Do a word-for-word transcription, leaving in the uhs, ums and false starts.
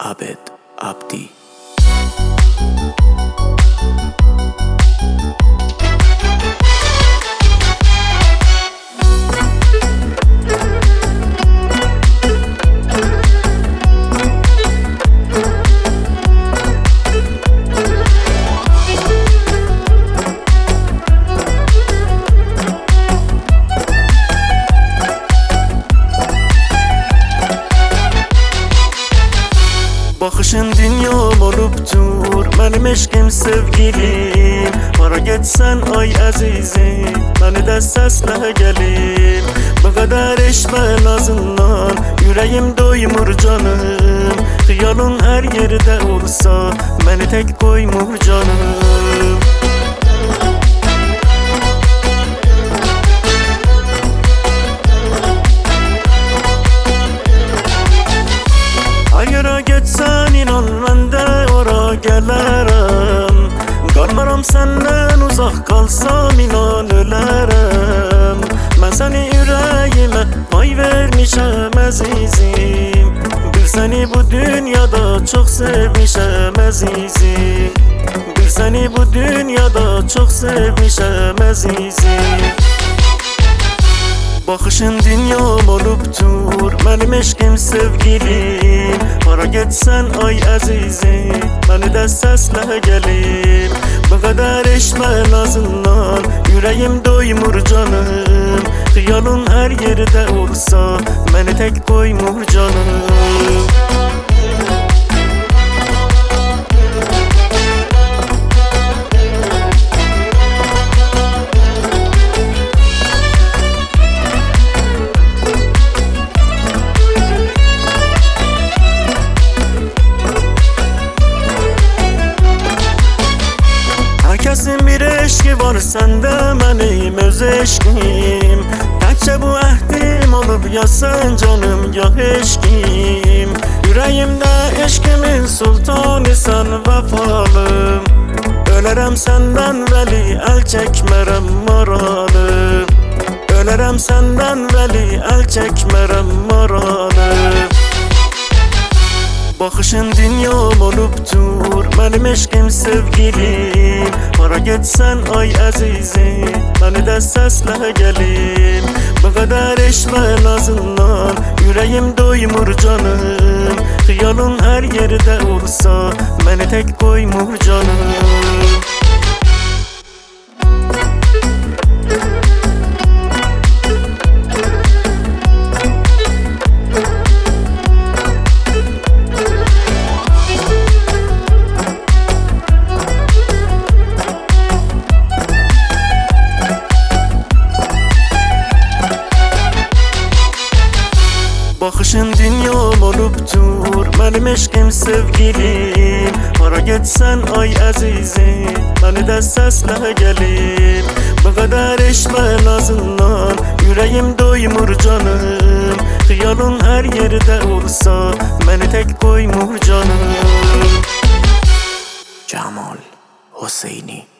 Abed Abdi. Bakışın dünyam olubdur, benim eşkim sevgilim. Hara geçsen ay əzizim, beni də səslə gəlin. Bu qədər eşmə nazından, yüreğim doymur canım. Xiyalın her yerde olsa, beni tek koymur canım. Ayıra geçsen inan ben de ora gelirim. Kalmaram senden uzak kalsam inan ölerim. Ben seni yüreğime pay vermişem azizim. Bir seni bu dünyada çok sevmişem azizim. Bir seni bu dünyada çok sevmişem azizim. Bakışın dünyam olubdur, benim eşkim sevgilim. Hara geçsen ay əzizim, beni də səslə gəlin. Bu qədər eşmə nazından, yüreğim doymur canım. Xiyalın her yerde olsa, beni tek koymur canım. Herkesin bir eşki var, sende benim öz eşkim. Təkcə bu əhdim olub ya sen canım ya eşkim. Yüreğimde eşkimin sultanı sen vefalım. Ölərəm senden veli el çekmerem maralım. Ölərəm senden veli el çekmerem maralım. Bakışın dünyam olubdur, benim eşkim sevgilim. Hara geçsen ay əzizim, beni də səslə gəlin. Bu qədər eşmə nazından, yüreğim doymur canım. Xiyalın her yerde olsa, beni tek koymur canım. Bakışın dünyam olubdur, benim eşkim sevgilim. Hara geçsen ay əzizim, beni də səslə gəlin. Bu qədər eşmə nazından, yüreğim doymur canım. Xiyalın her yerde olsa, beni tek koymur canım. Jamal Hosseini.